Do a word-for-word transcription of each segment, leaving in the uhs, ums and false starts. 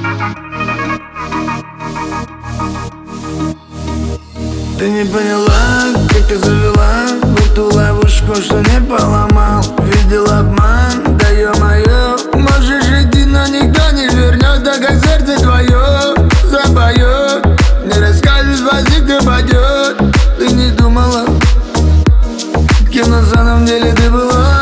Ты не поняла, как ты завела в эту ловушку, что не поломал. Видел обман, да ё-моё. Можешь идти, но никто не вернет, так как сердце твое запоет. Не расскажешь, возик ты пойдет. Ты не думала, кем на самом деле ты была.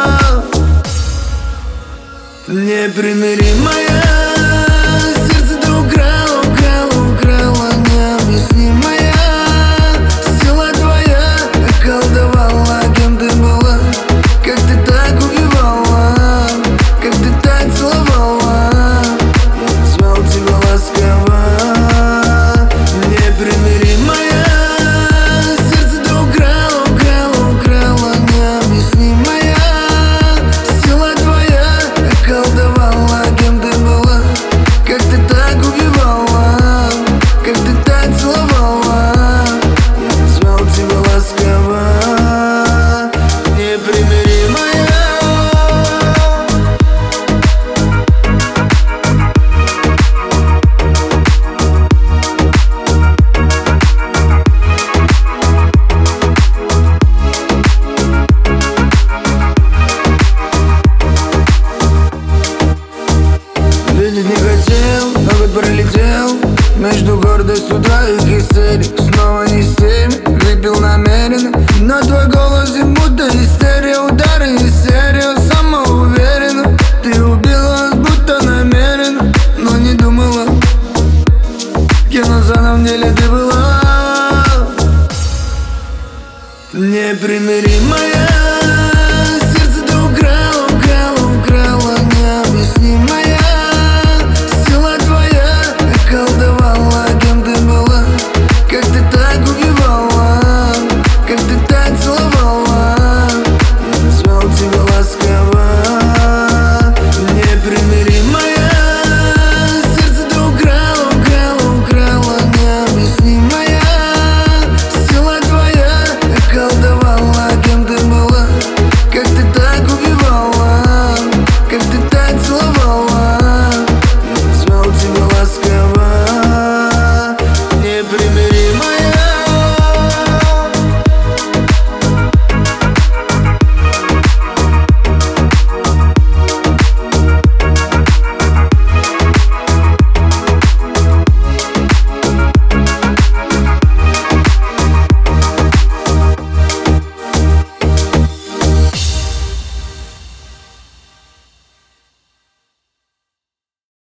Непримиримая, сердце ты украла, украла, украла, необъяснимая. Сила твоя околдовала, кем ты была. Как ты так убивала, как ты так целовала. Я назвал тебя ласково. Непримиримая, сердце ты украла, украла, украла, необъяснимая. Сила твоя околдовала, кем ты была. Как ты так убивала, как ты так целовала. Я назвал тебя ласково. Непримиримая. Видеть не хотел, но год пролетел между гордостью твоих истерик. Снова не с теми, выпил намеренно, но твой голос и будто истерия. Удары и серия, самоуверенно. Ты убила, будто намеренно, но не думала, кем на самом деле ты была. Непримиримая.